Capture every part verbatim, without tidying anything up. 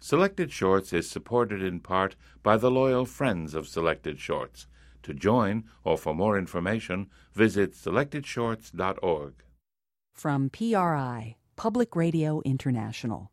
Selected Shorts is supported in part by the loyal friends of Selected Shorts. To join or for more information, visit selected shorts dot org. From P R I, Public Radio International.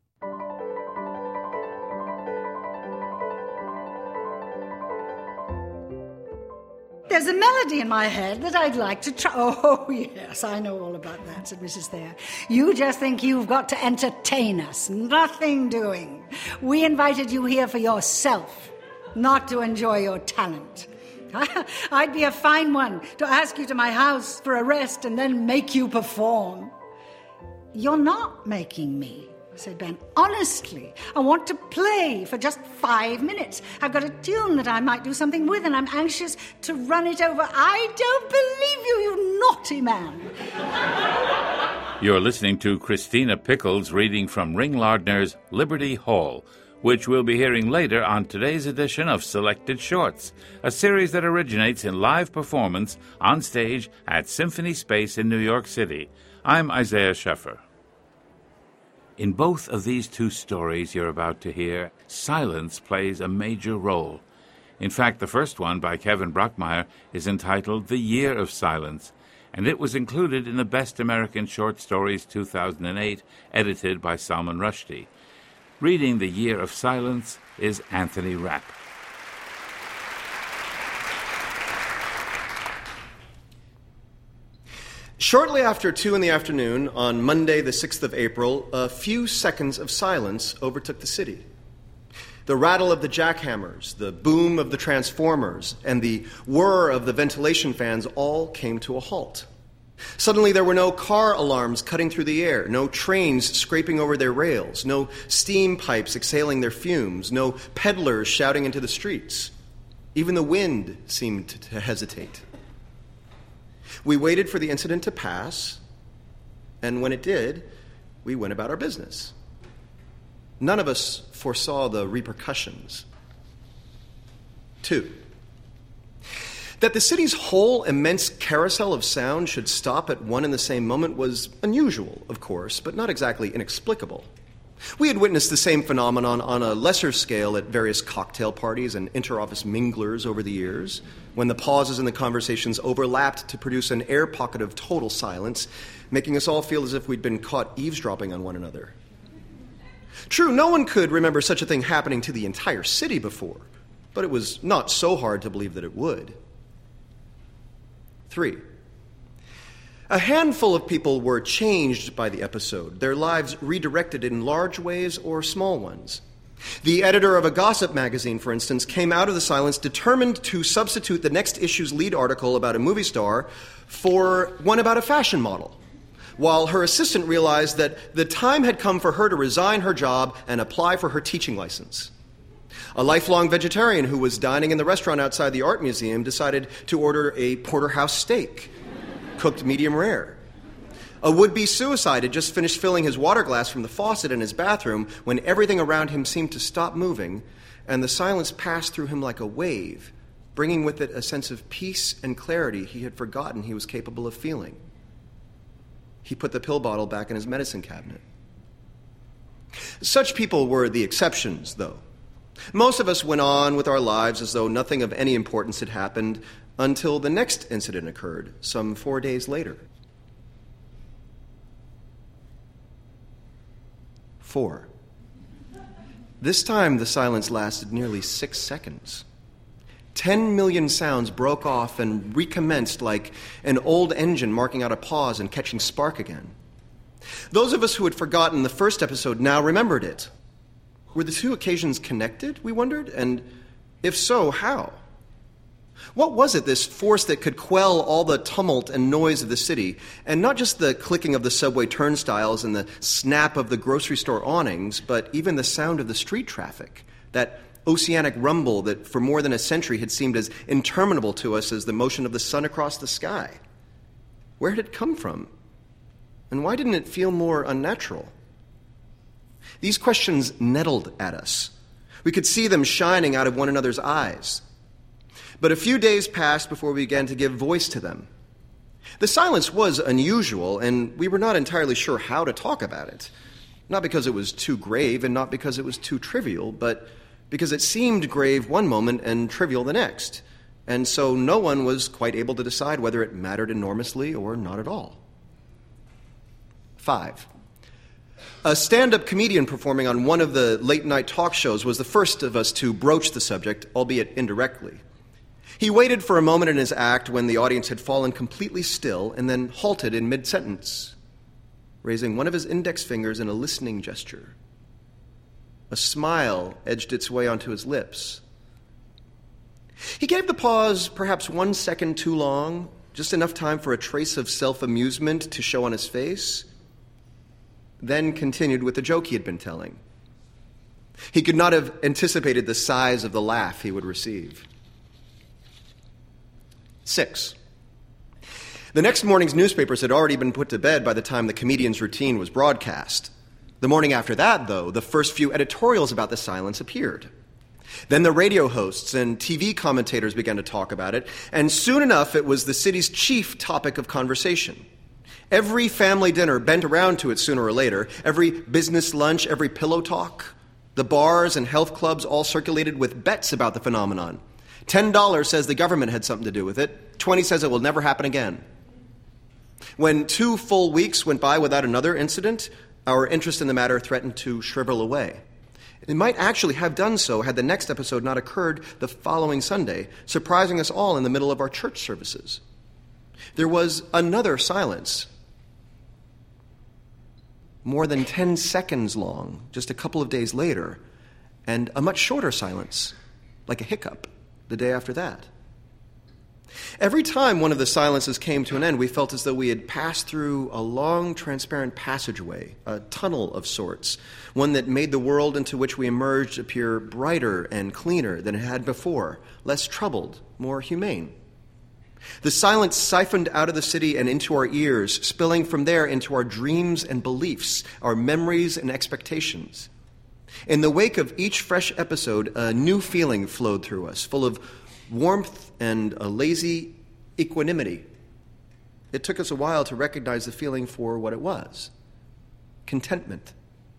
There's a melody in my head that I'd like to try. Oh, yes, I know all about that, said Missus Thayer. You just think you've got to entertain us. Nothing doing. We invited you here for yourself, not to enjoy your talent. I'd be a fine one to ask you to my house for a rest and then make you perform. You're not making me, said Ben. Honestly, I want to play for just five minutes. I've got a tune that I might do something with, and I'm anxious to run it over. I don't believe you, you naughty man. You're listening to Christina Pickles reading from Ring Lardner's Liberty Hall, which we'll be hearing later on today's edition of Selected Shorts, a series that originates in live performance on stage at Symphony Space in New York City. I'm Isaiah Scheffer. In both of these two stories you're about to hear, silence plays a major role. In fact, the first one, by Kevin Brockmeyer, is entitled The Year of Silence, and it was included in the Best American Short Stories two thousand eight, edited by Salman Rushdie. Reading The Year of Silence is Anthony Rapp. Shortly after two in the afternoon, on Monday the sixth of April, a few seconds of silence overtook the city. The rattle of the jackhammers, the boom of the transformers, and the whir of the ventilation fans all came to a halt. Suddenly there were no car alarms cutting through the air, no trains scraping over their rails, no steam pipes exhaling their fumes, no peddlers shouting into the streets. Even the wind seemed to hesitate. We waited for the incident to pass, and when it did, we went about our business. None of us foresaw the repercussions. Two, that the city's whole immense carousel of sound should stop at one and the same moment was unusual, of course, but not exactly inexplicable. We had witnessed the same phenomenon on a lesser scale at various cocktail parties and inter-office minglers over the years, when the pauses in the conversations overlapped to produce an air pocket of total silence, making us all feel as if we'd been caught eavesdropping on one another. True, no one could remember such a thing happening to the entire city before, but it was not so hard to believe that it would. Three, a handful of people were changed by the episode, their lives redirected in large ways or small ones. The editor of a gossip magazine, for instance, came out of the silence determined to substitute the next issue's lead article about a movie star for one about a fashion model, while her assistant realized that the time had come for her to resign her job and apply for her teaching license. A lifelong vegetarian who was dining in the restaurant outside the art museum decided to order a porterhouse steak, cooked medium rare. A would-be suicide had just finished filling his water glass from the faucet in his bathroom when everything around him seemed to stop moving, and the silence passed through him like a wave, bringing with it a sense of peace and clarity he had forgotten he was capable of feeling. He put the pill bottle back in his medicine cabinet. Such people were the exceptions, though. Most of us went on with our lives as though nothing of any importance had happened until the next incident occurred, some four days later. Four. This time the silence lasted nearly six seconds. Ten million sounds broke off and recommenced like an old engine marking out a pause and catching spark again. Those of us who had forgotten the first episode now remembered it. Were the two occasions connected, we wondered? And if so, how? What was it, this force that could quell all the tumult and noise of the city, and not just the clicking of the subway turnstiles and the snap of the grocery store awnings, but even the sound of the street traffic, that oceanic rumble that for more than a century had seemed as interminable to us as the motion of the sun across the sky? Where had it come from? And why didn't it feel more unnatural? These questions nettled at us. We could see them shining out of one another's eyes. But a few days passed before we began to give voice to them. The silence was unusual, and we were not entirely sure how to talk about it. Not because it was too grave and not because it was too trivial, but because it seemed grave one moment and trivial the next. And so no one was quite able to decide whether it mattered enormously or not at all. Five. A stand-up comedian performing on one of the late-night talk shows was the first of us to broach the subject, albeit indirectly. He waited for a moment in his act when the audience had fallen completely still and then halted in mid-sentence, raising one of his index fingers in a listening gesture. A smile edged its way onto his lips. He gave the pause perhaps one second too long, just enough time for a trace of self-amusement to show on his face, then continued with the joke he had been telling. He could not have anticipated the size of the laugh he would receive. Six. The next morning's newspapers had already been put to bed by the time the comedian's routine was broadcast. The morning after that, though, the first few editorials about the silence appeared. Then the radio hosts and T V commentators began to talk about it, and soon enough it was the city's chief topic of conversation. Every family dinner bent around to it sooner or later, every business lunch, every pillow talk. The bars and health clubs all circulated with bets about the phenomenon. Ten dollars says the government had something to do with it. Twenty says it will never happen again. When two full weeks went by without another incident, our interest in the matter threatened to shrivel away. It might actually have done so had the next episode not occurred the following Sunday, surprising us all in the middle of our church services. There was another silence, more than ten seconds long, just a couple of days later, and a much shorter silence, like a hiccup, the day after that. Every time one of the silences came to an end, we felt as though we had passed through a long, transparent passageway, a tunnel of sorts, one that made the world into which we emerged appear brighter and cleaner than it had before, less troubled, more humane. The silence siphoned out of the city and into our ears, spilling from there into our dreams and beliefs, our memories and expectations. In the wake of each fresh episode, a new feeling flowed through us, full of warmth and a lazy equanimity. It took us a while to recognize the feeling for what it was: contentment.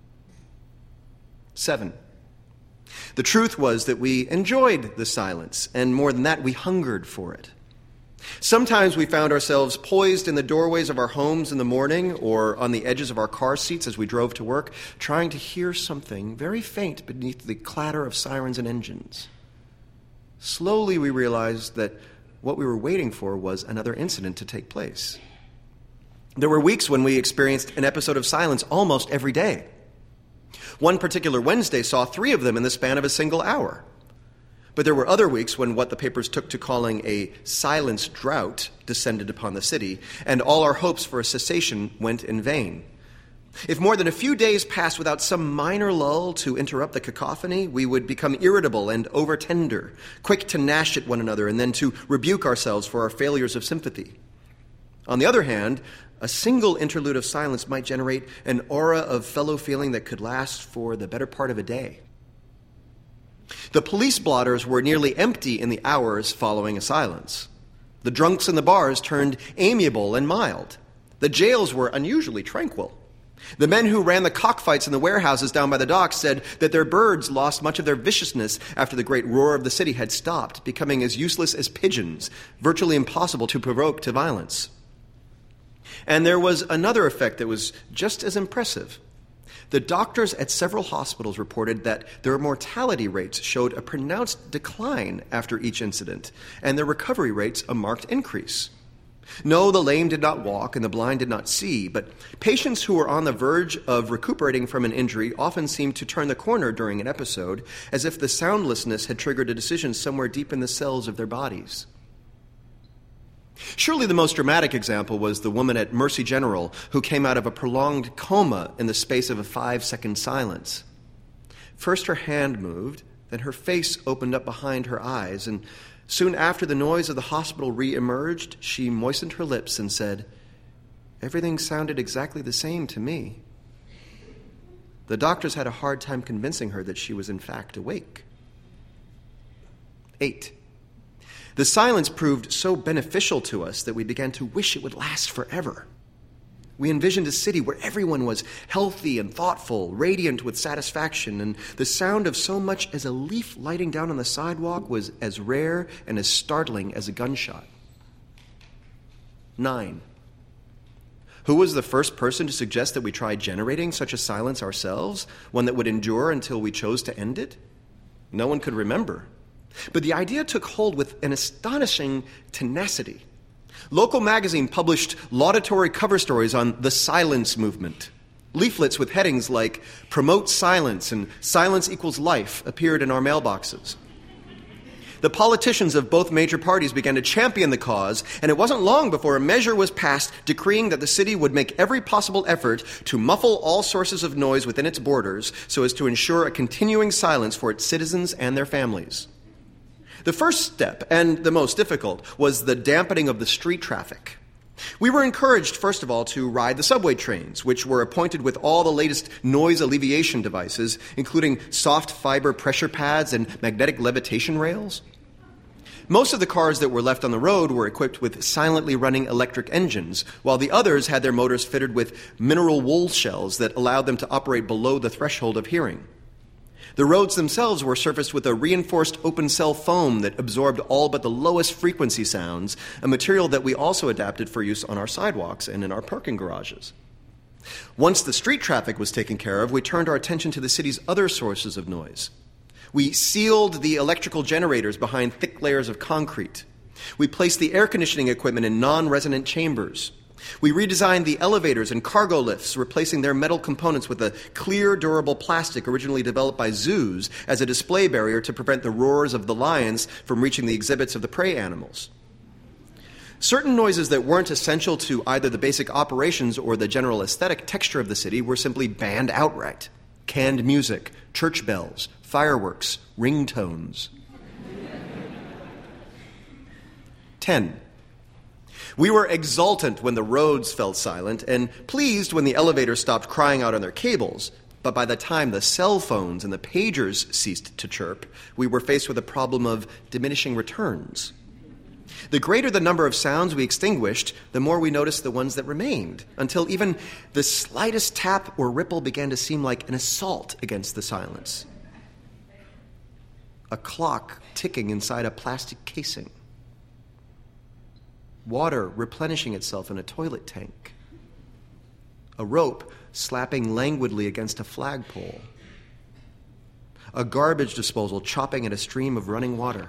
Seven. The truth was that we enjoyed the silence, and more than that, we hungered for it. Sometimes we found ourselves poised in the doorways of our homes in the morning or on the edges of our car seats as we drove to work, trying to hear something very faint beneath the clatter of sirens and engines. Slowly we realized that what we were waiting for was another incident to take place. There were weeks when we experienced an episode of silence almost every day. One particular Wednesday saw three of them in the span of a single hour. But there were other weeks when what the papers took to calling a silence drought descended upon the city, and all our hopes for a cessation went in vain. If more than a few days passed without some minor lull to interrupt the cacophony, we would become irritable and over-tender, quick to gnash at one another and then to rebuke ourselves for our failures of sympathy. On the other hand, a single interlude of silence might generate an aura of fellow feeling that could last for the better part of a day. The police blotters were nearly empty in the hours following a silence. The drunks in the bars turned amiable and mild. The jails were unusually tranquil. The men who ran the cockfights in the warehouses down by the docks said that their birds lost much of their viciousness after the great roar of the city had stopped, becoming as useless as pigeons, virtually impossible to provoke to violence. And there was another effect that was just as impressive. The doctors at several hospitals reported that their mortality rates showed a pronounced decline after each incident, and their recovery rates a marked increase. No, the lame did not walk and the blind did not see, but patients who were on the verge of recuperating from an injury often seemed to turn the corner during an episode, as if the soundlessness had triggered a decision somewhere deep in the cells of their bodies. Surely the most dramatic example was the woman at Mercy General who came out of a prolonged coma in the space of a five-second silence. First her hand moved, then her face opened up behind her eyes, and soon after the noise of the hospital re-emerged, she moistened her lips and said, "Everything sounded exactly the same to me." The doctors had a hard time convincing her that she was in fact awake. Eight. The silence proved so beneficial to us that we began to wish it would last forever. We envisioned a city where everyone was healthy and thoughtful, radiant with satisfaction, and the sound of so much as a leaf lighting down on the sidewalk was as rare and as startling as a gunshot. Nine. Who was the first person to suggest that we try generating such a silence ourselves, one that would endure until we chose to end it? No one could remember. But the idea took hold with an astonishing tenacity. Local magazine published laudatory cover stories on the silence movement. Leaflets with headings like "Promote Silence" and "Silence Equals Life" appeared in our mailboxes. The politicians of both major parties began to champion the cause, and it wasn't long before a measure was passed decreeing that the city would make every possible effort to muffle all sources of noise within its borders so as to ensure a continuing silence for its citizens and their families. The first step, and the most difficult, was the dampening of the street traffic. We were encouraged, first of all, to ride the subway trains, which were appointed with all the latest noise alleviation devices, including soft fiber pressure pads and magnetic levitation rails. Most of the cars that were left on the road were equipped with silently running electric engines, while the others had their motors fitted with mineral wool shells that allowed them to operate below the threshold of hearing. The roads themselves were surfaced with a reinforced open-cell foam that absorbed all but the lowest frequency sounds, a material that we also adapted for use on our sidewalks and in our parking garages. Once the street traffic was taken care of, we turned our attention to the city's other sources of noise. We sealed the electrical generators behind thick layers of concrete. We placed the air conditioning equipment in non-resonant chambers. We redesigned the elevators and cargo lifts, replacing their metal components with a clear, durable plastic originally developed by zoos as a display barrier to prevent the roars of the lions from reaching the exhibits of the prey animals. Certain noises that weren't essential to either the basic operations or the general aesthetic texture of the city were simply banned outright. Canned music, church bells, fireworks, ringtones. Ten. We were exultant when the roads fell silent and pleased when the elevators stopped crying out on their cables. But by the time the cell phones and the pagers ceased to chirp, we were faced with a problem of diminishing returns. The greater the number of sounds we extinguished, the more we noticed the ones that remained, until even the slightest tap or ripple began to seem like an assault against the silence. A clock ticking inside a plastic casing. Water replenishing itself in a toilet tank. A rope slapping languidly against a flagpole. A garbage disposal chopping at a stream of running water.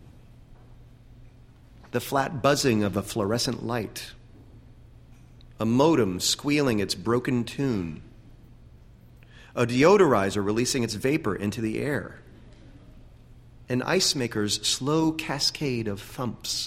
The flat buzzing of a fluorescent light. A modem squealing its broken tune. A deodorizer releasing its vapor into the air. An ice maker's slow cascade of thumps.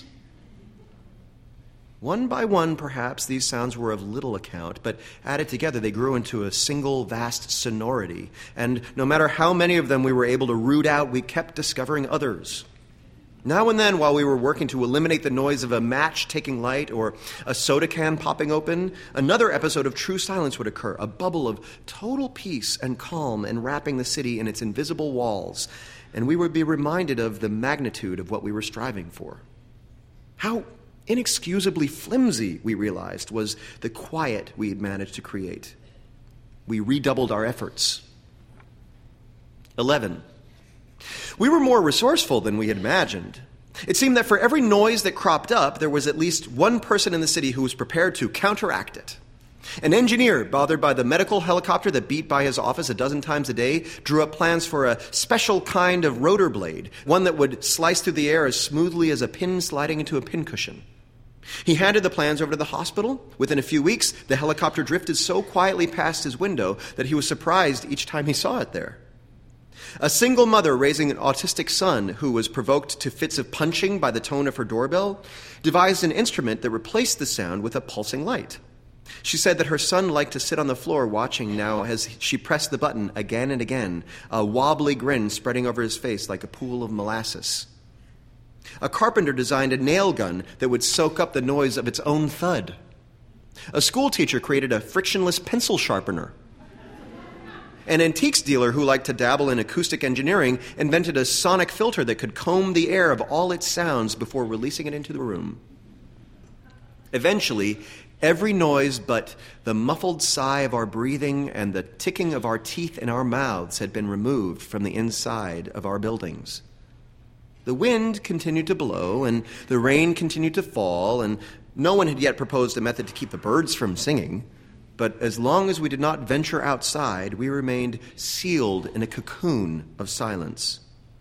One by one, perhaps, these sounds were of little account, but added together they grew into a single vast sonority, and no matter how many of them we were able to root out, we kept discovering others. Now and then, while we were working to eliminate the noise of a match taking light or a soda can popping open, another episode of true silence would occur, a bubble of total peace and calm enwrapping the city in its invisible walls, and we would be reminded of the magnitude of what we were striving for. How inexcusably flimsy, we realized, was the quiet we had managed to create. We redoubled our efforts. Eleven. We were more resourceful than we had imagined. It seemed that for every noise that cropped up, there was at least one person in the city who was prepared to counteract it. An engineer, bothered by the medical helicopter that beat by his office a dozen times a day, drew up plans for a special kind of rotor blade, one that would slice through the air as smoothly as a pin sliding into a pincushion. He handed the plans over to the hospital. Within a few weeks, the helicopter drifted so quietly past his window that he was surprised each time he saw it there. A single mother raising an autistic son who was provoked to fits of punching by the tone of her doorbell devised an instrument that replaced the sound with a pulsing light. She said that her son liked to sit on the floor watching now as she pressed the button again and again, a wobbly grin spreading over his face like a pool of molasses. A carpenter designed a nail gun that would soak up the noise of its own thud. A school teacher created a frictionless pencil sharpener. An antiques dealer who liked to dabble in acoustic engineering invented a sonic filter that could comb the air of all its sounds before releasing it into the room. Eventually, Every noise but the muffled sigh of our breathing and the ticking of our teeth in our mouths had been removed from the inside of our buildings. The wind continued to blow, and the rain continued to fall, and no one had yet proposed a method to keep the birds from singing. But as long as we did not venture outside, we remained sealed in a cocoon of silence.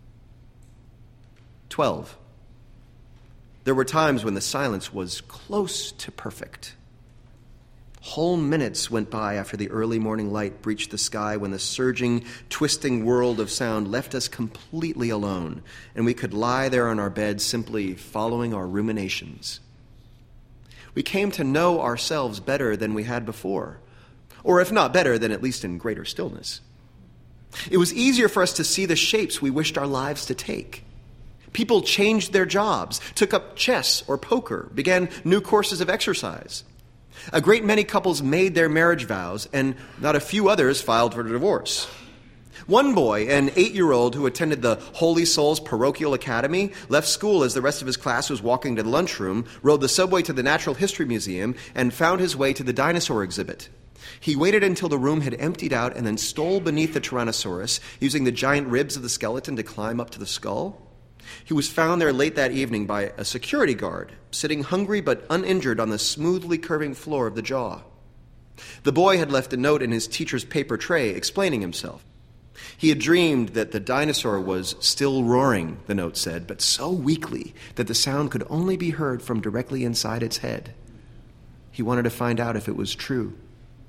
Twelve. There were times when the silence was close to perfect. Whole minutes went by after the early morning light breached the sky when the surging, twisting world of sound left us completely alone, and we could lie there on our beds simply following our ruminations. We came to know ourselves better than we had before, or if not better, then at least in greater stillness. It was easier for us to see the shapes we wished our lives to take. People changed their jobs, took up chess or poker, began new courses of exercise. A great many couples made their marriage vows, and not a few others filed for divorce. One boy, an eight-year-old who attended the Holy Souls Parochial Academy, left school as the rest of his class was walking to the lunchroom, rode the subway to the Natural History Museum, and found his way to the dinosaur exhibit. He waited until the room had emptied out and then stole beneath the Tyrannosaurus, using the giant ribs of the skeleton to climb up to the skull. He was found there late that evening by a security guard, sitting hungry but uninjured on the smoothly curving floor of the jaw. The boy had left a note in his teacher's paper tray explaining himself. He had dreamed that the dinosaur was still roaring, the note said, but so weakly that the sound could only be heard from directly inside its head. He wanted to find out if it was true.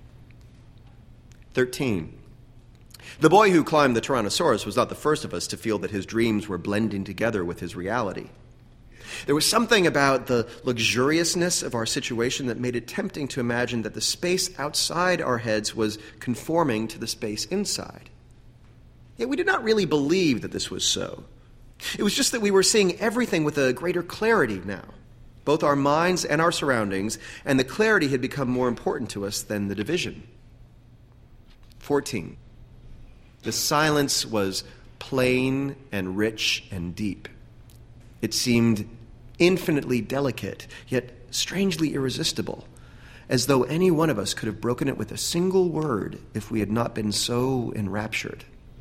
Thirteen. The boy who climbed the Tyrannosaurus was not the first of us to feel that his dreams were blending together with his reality. There was something about the luxuriousness of our situation that made it tempting to imagine that the space outside our heads was conforming to the space inside. Yet we did not really believe that this was so. It was just that we were seeing everything with a greater clarity now, both our minds and our surroundings, and the clarity had become more important to us than the division. Fourteen. The silence was plain and rich and deep. It seemed infinitely delicate, yet strangely irresistible, as though any one of us could have broken it with a single word if we had not been so enraptured.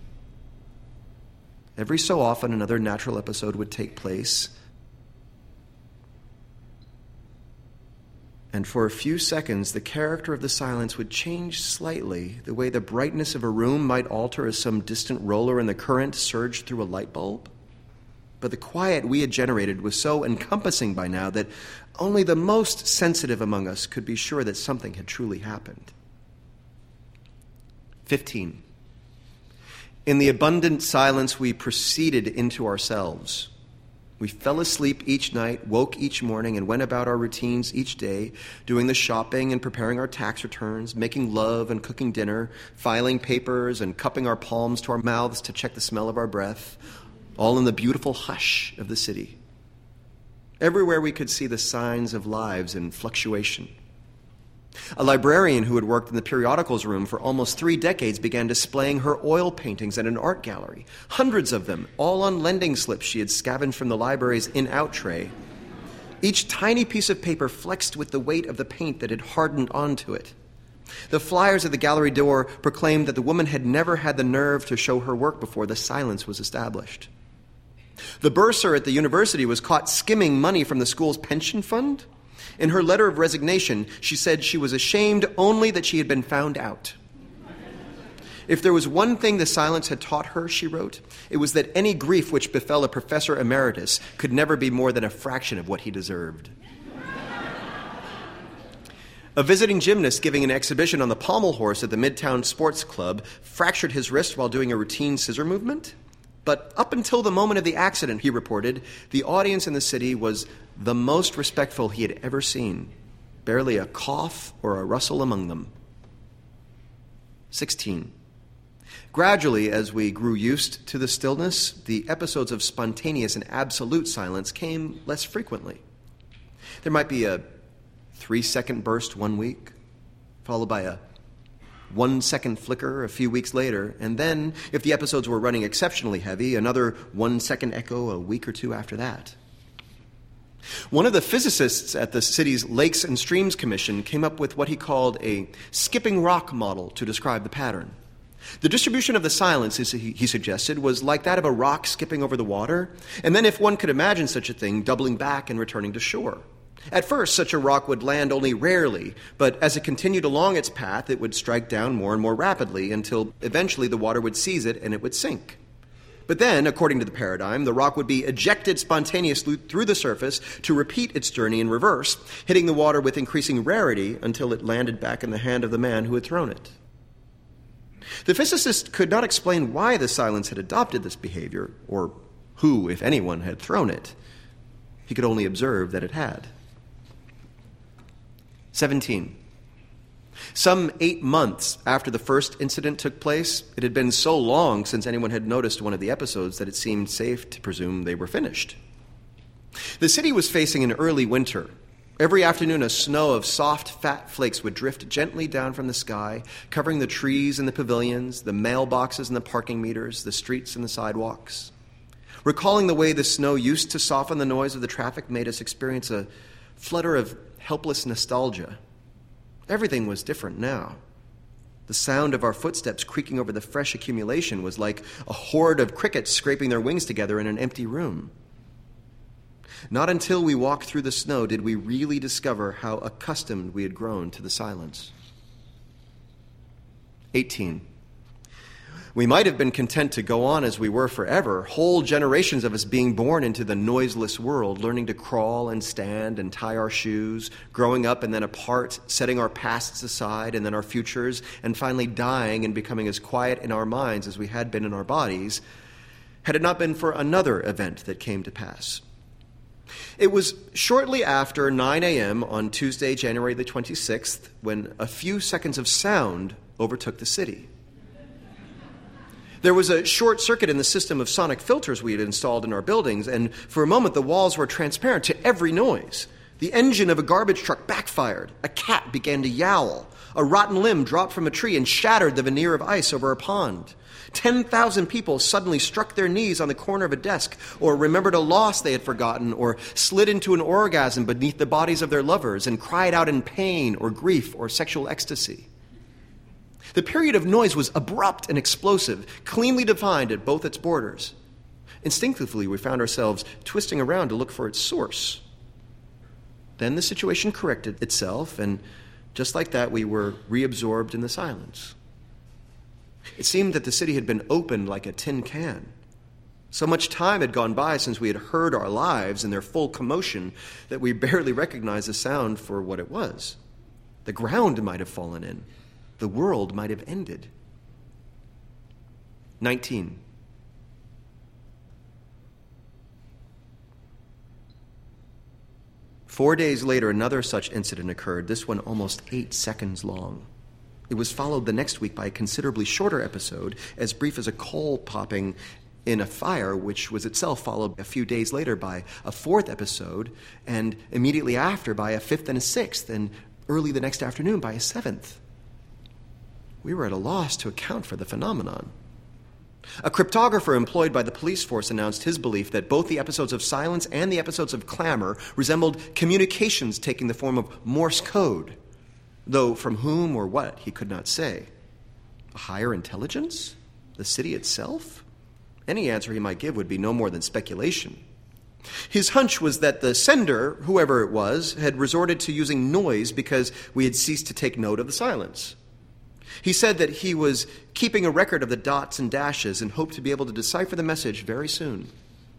Every so often, another natural episode would take place, and for a few seconds, the character of the silence would change slightly, the way the brightness of a room might alter as some distant roller in the current surged through a light bulb. But the quiet we had generated was so encompassing by now that only the most sensitive among us could be sure that something had truly happened. Fifteen. In the abundant silence, we proceeded into ourselves. We fell asleep each night, woke each morning, and went about our routines each day, doing the shopping and preparing our tax returns, making love and cooking dinner, filing papers and cupping our palms to our mouths to check the smell of our breath, all in the beautiful hush of the city. Everywhere we could see the signs of lives in fluctuation. A librarian who had worked in the periodicals room for almost three decades began displaying her oil paintings at an art gallery, hundreds of them, all on lending slips she had scavenged from the library's in-out tray. Each tiny piece of paper flexed with the weight of the paint that had hardened onto it. The flyers at the gallery door proclaimed that the woman had never had the nerve to show her work before the silence was established. The bursar at the university was caught skimming money from the school's pension fund. In her letter of resignation, she said she was ashamed only that she had been found out. If there was one thing the silence had taught her, she wrote, it was that any grief which befell a professor emeritus could never be more than a fraction of what he deserved. A visiting gymnast giving an exhibition on the pommel horse at the Midtown Sports Club fractured his wrist while doing a routine scissor movement. But up until the moment of the accident, he reported, the audience in the city was the most respectful he had ever seen. Barely a cough or a rustle among them. Sixteen. Gradually, as we grew used to the stillness, the episodes of spontaneous and absolute silence came less frequently. There might be a three-second burst one week, followed by a one-second flicker a few weeks later, and then, if the episodes were running exceptionally heavy, another one-second echo a week or two after that. One of the physicists at the city's Lakes and Streams Commission came up with what he called a skipping rock model to describe the pattern. The distribution of the silence, as he, he suggested, was like that of a rock skipping over the water, and then, if one could imagine such a thing, doubling back and returning to shore. At first, such a rock would land only rarely, but as it continued along its path, it would strike down more and more rapidly until eventually the water would seize it and it would sink. But then, according to the paradigm, the rock would be ejected spontaneously through the surface to repeat its journey in reverse, hitting the water with increasing rarity until it landed back in the hand of the man who had thrown it. The physicist could not explain why the silence had adopted this behavior, or who, if anyone, had thrown it. He could only observe that it had. seventeen. Some eight months after the first incident took place, it had been so long since anyone had noticed one of the episodes that it seemed safe to presume they were finished. The city was facing an early winter. Every afternoon, a snow of soft, fat flakes would drift gently down from the sky, covering the trees and the pavilions, the mailboxes and the parking meters, the streets and the sidewalks. Recalling the way the snow used to soften the noise of the traffic made us experience a flutter of helpless nostalgia. Everything was different now. The sound of our footsteps creaking over the fresh accumulation was like a horde of crickets scraping their wings together in an empty room. Not until we walked through the snow did we really discover how accustomed we had grown to the silence. eighteen. We might have been content to go on as we were forever, whole generations of us being born into the noiseless world, learning to crawl and stand and tie our shoes, growing up and then apart, setting our pasts aside and then our futures, and finally dying and becoming as quiet in our minds as we had been in our bodies, had it not been for another event that came to pass. It was shortly after nine a.m. on Tuesday, January the twenty-sixth, when a few seconds of sound overtook the city. There was a short circuit in the system of sonic filters we had installed in our buildings, and for a moment the walls were transparent to every noise. The engine of a garbage truck backfired. A cat began to yowl. A rotten limb dropped from a tree and shattered the veneer of ice over a pond. Ten thousand people suddenly struck their knees on the corner of a desk, or remembered a loss they had forgotten, or slid into an orgasm beneath the bodies of their lovers and cried out in pain or grief or sexual ecstasy. The period of noise was abrupt and explosive, cleanly defined at both its borders. Instinctively, we found ourselves twisting around to look for its source. Then the situation corrected itself, and just like that, we were reabsorbed in the silence. It seemed that the city had been opened like a tin can. So much time had gone by since we had heard our lives in their full commotion that we barely recognized the sound for what it was. The ground might have fallen in. The world might have ended. nineteen. Four days later, another such incident occurred, this one almost eight seconds long. It was followed the next week by a considerably shorter episode, as brief as a coal popping in a fire, which was itself followed a few days later by a fourth episode, and immediately after by a fifth and a sixth, and early the next afternoon by a seventh. We were at a loss to account for the phenomenon. A cryptographer employed by the police force announced his belief that both the episodes of silence and the episodes of clamor resembled communications taking the form of Morse code, though from whom or what he could not say. A higher intelligence? The city itself? Any answer he might give would be no more than speculation. His hunch was that the sender, whoever it was, had resorted to using noise because we had ceased to take note of the silence. He said that he was keeping a record of the dots and dashes and hoped to be able to decipher the message very soon.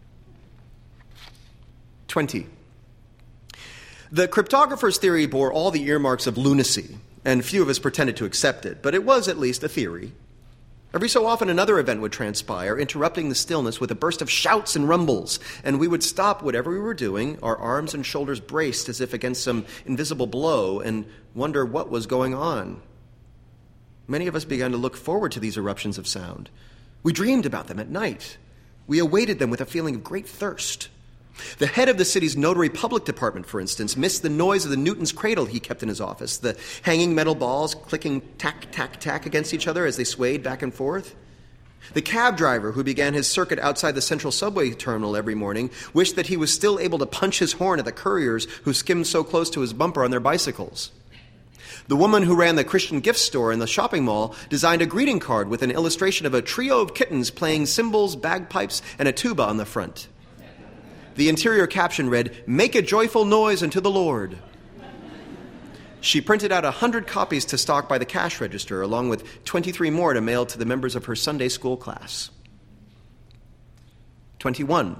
twenty. The cryptographer's theory bore all the earmarks of lunacy, and few of us pretended to accept it, but it was at least a theory. Every so often another event would transpire, interrupting the stillness with a burst of shouts and rumbles, and we would stop whatever we were doing, our arms and shoulders braced as if against some invisible blow, and wonder what was going on. Many of us began to look forward to these eruptions of sound. We dreamed about them at night. We awaited them with a feeling of great thirst. The head of the city's notary public department, for instance, missed the noise of the Newton's cradle he kept in his office, the hanging metal balls clicking tack, tack, tack against each other as they swayed back and forth. The cab driver who began his circuit outside the central subway terminal every morning wished that he was still able to punch his horn at the couriers who skimmed so close to his bumper on their bicycles. The woman who ran the Christian gift store in the shopping mall designed a greeting card with an illustration of a trio of kittens playing cymbals, bagpipes, and a tuba on the front. The interior caption read, "Make a joyful noise unto the Lord." She printed out a hundred copies to stock by the cash register, along with twenty-three more to mail to the members of her Sunday school class. twenty-one.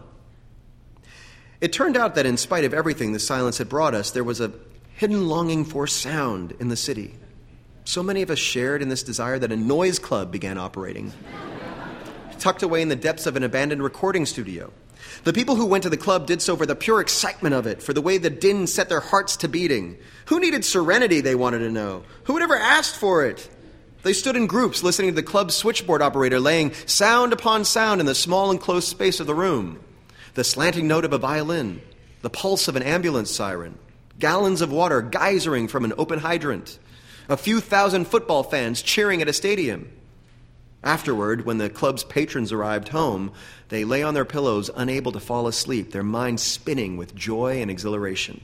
It turned out that in spite of everything the silence had brought us, there was a hidden longing for sound in the city. So many of us shared in this desire that a noise club began operating, tucked away in the depths of an abandoned recording studio. The people who went to the club did so for the pure excitement of it, for the way the din set their hearts to beating. Who needed serenity, they wanted to know? Who had ever asked for it? They stood in groups listening to the club's switchboard operator laying sound upon sound in the small enclosed space of the room. The slanting note of a violin, the pulse of an ambulance siren, gallons of water geysering from an open hydrant, a few thousand football fans cheering at a stadium. Afterward, when the club's patrons arrived home, they lay on their pillows unable to fall asleep, their minds spinning with joy and exhilaration.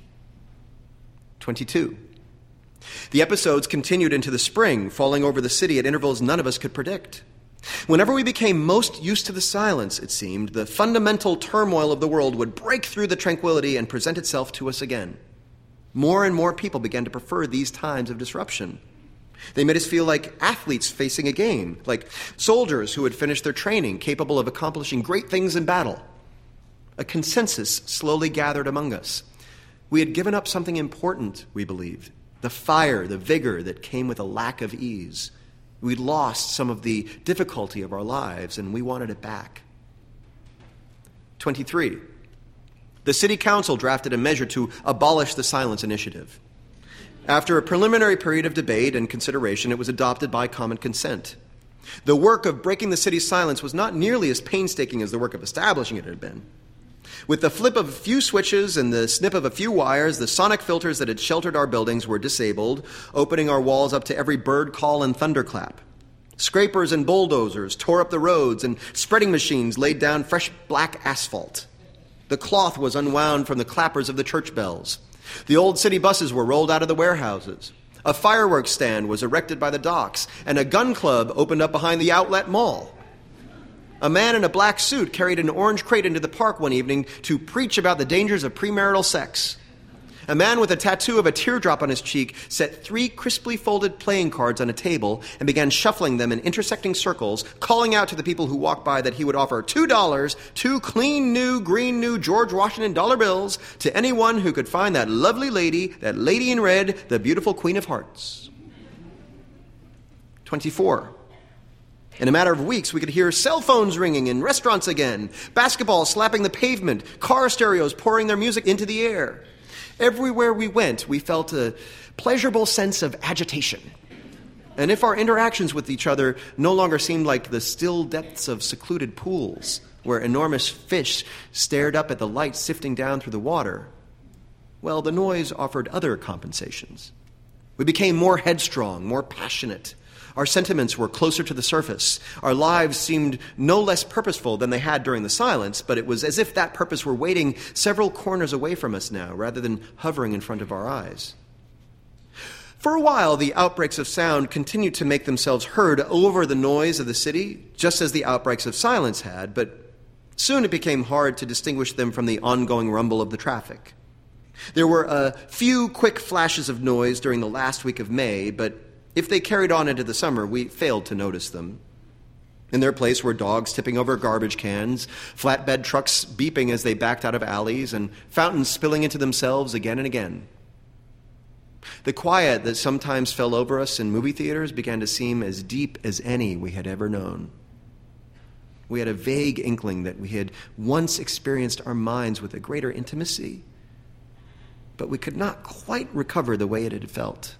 twenty-two. The episodes continued into the spring, falling over the city at intervals none of us could predict. Whenever we became most used to the silence, it seemed, the fundamental turmoil of the world would break through the tranquility and present itself to us again. More and more people began to prefer these times of disruption. They made us feel like athletes facing a game, like soldiers who had finished their training, capable of accomplishing great things in battle. A consensus slowly gathered among us. We had given up something important, we believed, the fire, the vigor that came with a lack of ease. We'd lost some of the difficulty of our lives, and we wanted it back. twenty-three. The city council drafted a measure to abolish the silence initiative. After a preliminary period of debate and consideration, it was adopted by common consent. The work of breaking the city's silence was not nearly as painstaking as the work of establishing it had been. With the flip of a few switches and the snip of a few wires, the sonic filters that had sheltered our buildings were disabled, opening our walls up to every bird call and thunderclap. Scrapers and bulldozers tore up the roads, and spreading machines laid down fresh black asphalt. The cloth was unwound from the clappers of the church bells. The old city buses were rolled out of the warehouses. A fireworks stand was erected by the docks, and a gun club opened up behind the outlet mall. A man in a black suit carried an orange crate into the park one evening to preach about the dangers of premarital sex. A man with a tattoo of a teardrop on his cheek set three crisply folded playing cards on a table and began shuffling them in intersecting circles, calling out to the people who walked by that he would offer two dollars, two clean new, green new George Washington dollar bills to anyone who could find that lovely lady, that lady in red, the beautiful Queen of Hearts. twenty-four. In a matter of weeks, we could hear cell phones ringing in restaurants again, basketball slapping the pavement, car stereos pouring their music into the air. Everywhere we went, we felt a pleasurable sense of agitation. And if our interactions with each other no longer seemed like the still depths of secluded pools, where enormous fish stared up at the light sifting down through the water, well, the noise offered other compensations. We became more headstrong, more passionate. Our sentiments were closer to the surface. Our lives seemed no less purposeful than they had during the silence, but it was as if that purpose were waiting several corners away from us now, rather than hovering in front of our eyes. For a while, the outbreaks of sound continued to make themselves heard over the noise of the city, just as the outbreaks of silence had, but soon it became hard to distinguish them from the ongoing rumble of the traffic. There were a few quick flashes of noise during the last week of May, but if they carried on into the summer, we failed to notice them. In their place were dogs tipping over garbage cans, flatbed trucks beeping as they backed out of alleys, and fountains spilling into themselves again and again. The quiet that sometimes fell over us in movie theaters began to seem as deep as any we had ever known. We had a vague inkling that we had once experienced our minds with a greater intimacy, but we could not quite recover the way it had felt.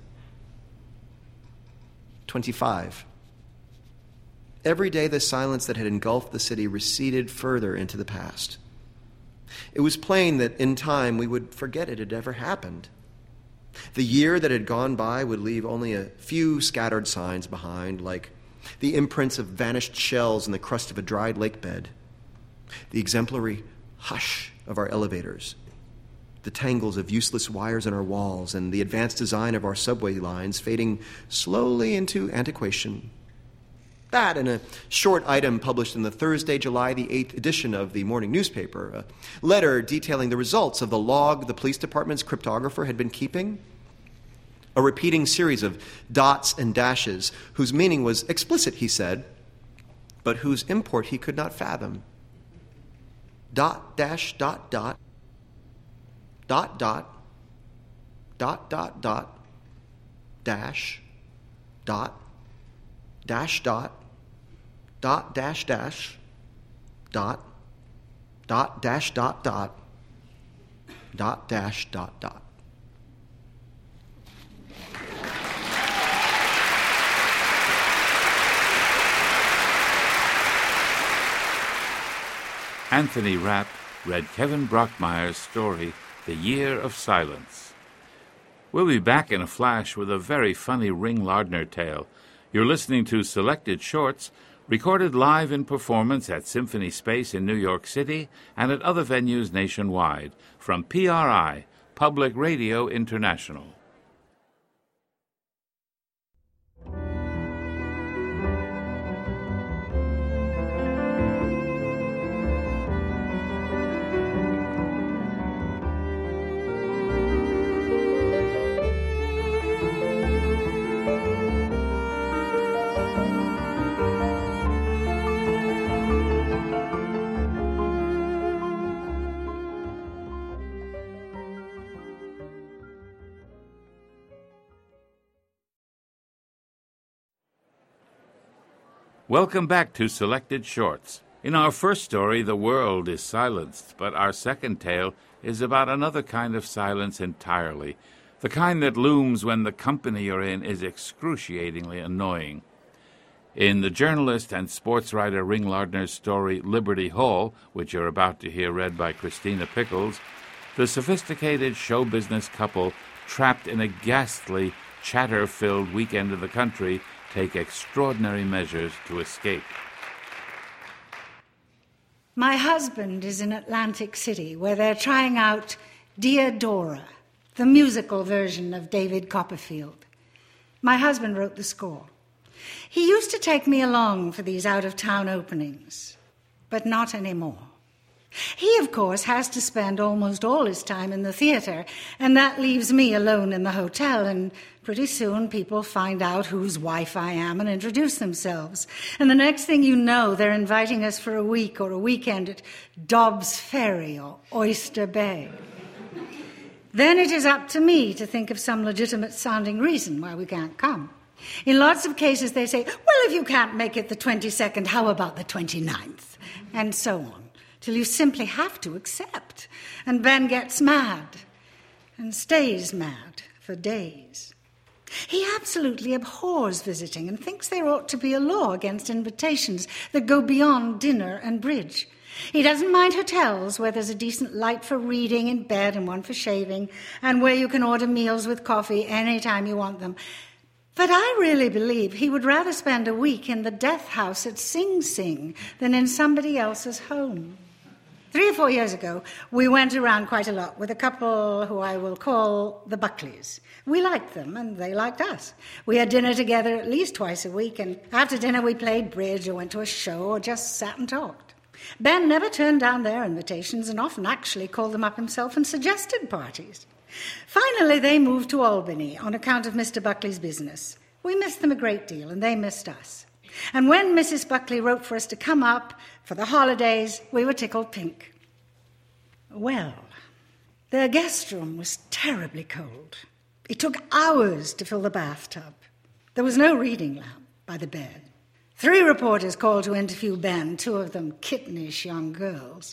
twenty-five. Every day the silence that had engulfed the city receded further into the past. It was plain that in time we would forget it had ever happened. The year that had gone by would leave only a few scattered signs behind, like the imprints of vanished shells in the crust of a dried lake bed, the exemplary hush of our elevators, the tangles of useless wires in our walls, and the advanced design of our subway lines fading slowly into antiquation. That and a short item published in the Thursday, July the eighth edition of the morning newspaper, a letter detailing the results of the log the police department's cryptographer had been keeping, a repeating series of dots and dashes whose meaning was explicit, he said, but whose import he could not fathom. Dot, dash, dot, dot, dot, dot, dot, dot, dot, dash, dot, dash, dot, dot, dash, dash, dot, dot, dash, dot, dot, dot, dash, dot, dot. Anthony Rapp read Kevin Brockmeyer's story, The Year of Silence. We'll be back in a flash with a very funny Ring Lardner tale. You're listening to Selected Shorts, recorded live in performance at Symphony Space in New York City and at other venues nationwide, from P R I, Public Radio International. Welcome back to Selected Shorts. In our first story, the world is silenced, but our second tale is about another kind of silence entirely, the kind that looms when the company you're in is excruciatingly annoying. In the journalist and sports writer Ring Lardner's story Liberty Hall, which you're about to hear read by Christina Pickles, the sophisticated show business couple trapped in a ghastly, chatter-filled weekend of the country take extraordinary measures to escape. My husband is in Atlantic City, where they're trying out Dear Dora, the musical version of David Copperfield. My husband wrote the score. He used to take me along for these out-of-town openings, but not anymore. He, of course, has to spend almost all his time in the theater, and that leaves me alone in the hotel, and pretty soon people find out whose wife I am and introduce themselves. And the next thing you know, they're inviting us for a week or a weekend at Dobbs Ferry or Oyster Bay. Then it is up to me to think of some legitimate-sounding reason why we can't come. In lots of cases, they say, well, if you can't make it the twenty-second, how about the twenty-ninth? And so on, till you simply have to accept. And Ben gets mad and stays mad for days. He absolutely abhors visiting and thinks there ought to be a law against invitations that go beyond dinner and bridge. He doesn't mind hotels where there's a decent light for reading in bed and one for shaving, and where you can order meals with coffee any time you want them. But I really believe he would rather spend a week in the death house at Sing Sing than in somebody else's home. Three or four years ago, we went around quite a lot with a couple who I will call the Buckleys. We liked them, and they liked us. We had dinner together at least twice a week, and after dinner we played bridge or went to a show or just sat and talked. Ben never turned down their invitations and often actually called them up himself and suggested parties. Finally, they moved to Albany on account of Mister Buckley's business. We missed them a great deal, and they missed us. And when Missus Buckley wrote for us to come up for the holidays, we were tickled pink. Well, their guest room was terribly cold. It took hours to fill the bathtub. There was no reading lamp by the bed. Three reporters called to interview Ben, two of them kittenish young girls.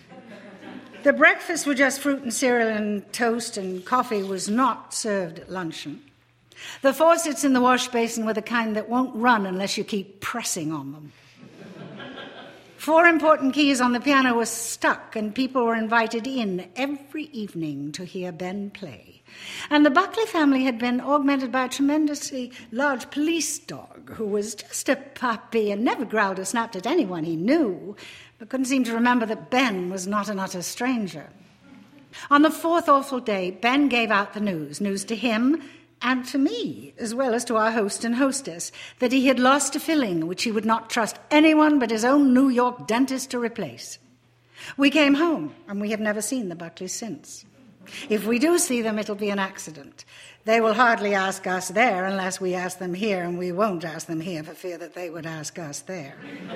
The breakfast were just fruit and cereal and toast, and coffee was not served at luncheon. The faucets in the wash basin were the kind that won't run unless you keep pressing on them. Four important keys on the piano were stuck, and people were invited in every evening to hear Ben play. And the Buckley family had been augmented by a tremendously large police dog who was just a puppy and never growled or snapped at anyone he knew, but couldn't seem to remember that Ben was not an utter stranger. On the fourth awful day, Ben gave out the news, news to him and to me, as well as to our host and hostess, that he had lost a filling which he would not trust anyone but his own New York dentist to replace. We came home, and we have never seen the Buckleys since. If we do see them, it'll be an accident. They will hardly ask us there unless we ask them here, and we won't ask them here for fear that they would ask us there.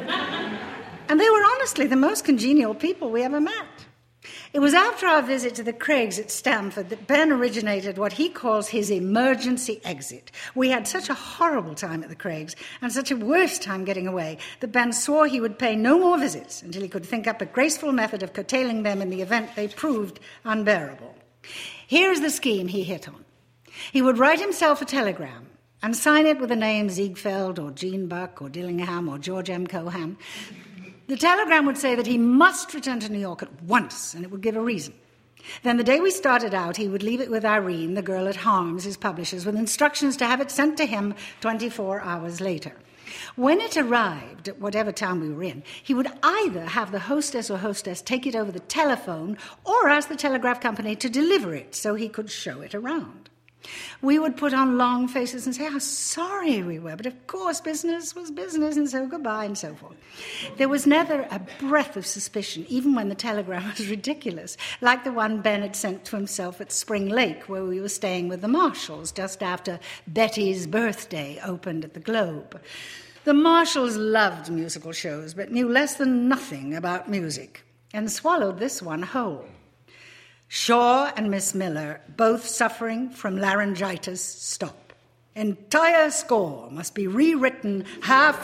And they were honestly the most congenial people we ever met. It was after our visit to the Craigs at Stamford that Ben originated what he calls his emergency exit. We had such a horrible time at the Craigs and such a worse time getting away that Ben swore he would pay no more visits until he could think up a graceful method of curtailing them in the event they proved unbearable. Here's the scheme he hit on. He would write himself a telegram and sign it with the name Ziegfeld or Jean Buck or Dillingham or George M. Cohan. The telegram would say that he must return to New York at once, and it would give a reason. Then the day we started out, he would leave it with Irene, the girl at Harms, his publishers, with instructions to have it sent to him twenty-four hours later. When it arrived, at whatever town we were in, he would either have the hostess or hostess take it over the telephone or ask the telegraph company to deliver it so he could show it around. We would put on long faces and say how sorry we were, but of course business was business, and so goodbye and so forth. There was never a breath of suspicion, even when the telegram was ridiculous, like the one Ben had sent to himself at Spring Lake, where we were staying with the Marshalls just after Betty's birthday opened at the Globe. The Marshalls loved musical shows, but knew less than nothing about music, and swallowed this one whole. Shaw and Miss Miller, both suffering from laryngitis, stop. Entire score must be rewritten half,